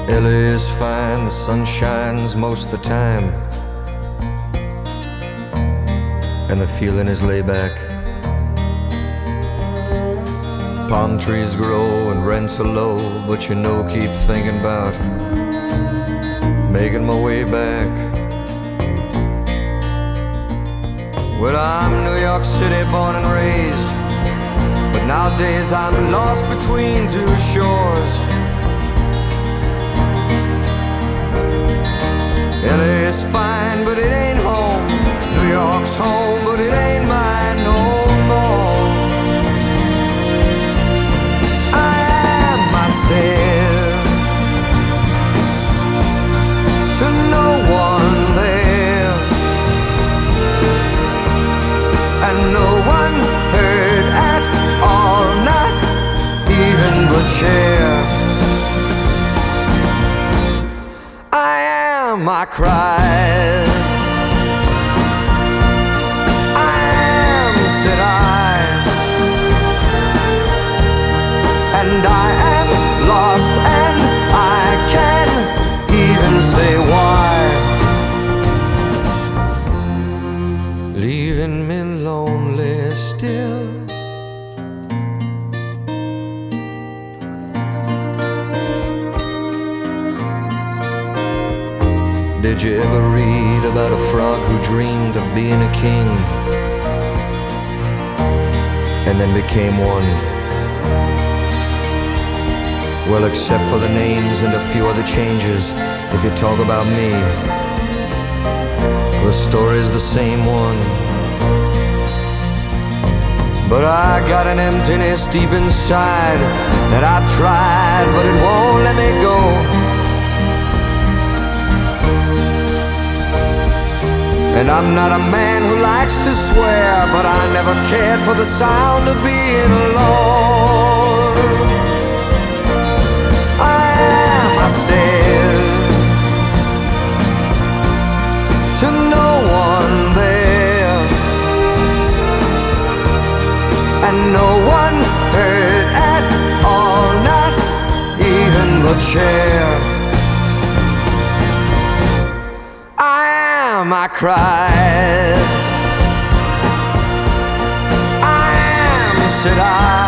LA is fine, the sun shines most of the time, and the feeling is laid back. Palm trees grow and rents are low, but you know, keep thinking about making my way back. Well, I'm New York City born and raised, but nowadays I'm lost between two shores. LA is fine, but it ain't home. New York's home, but it ain't mine no more. I am myself to no one there, and no one heard at all, not even the chair. I cried, I am, said I, and I am lost, and I can't even say why. Leaving me lonely still. Did you ever read about a frog who dreamed of being a king and then became one? Well, except for the names and a few other changes, if you talk about me, the story's the same one. But I got an emptiness deep inside that I've tried, but it won't let me go. And I'm not a man who likes to swear, but I never cared for the sound of being alone. I am myself to no one there, and no one heard at all, not even the chair. I cried, I am, said I,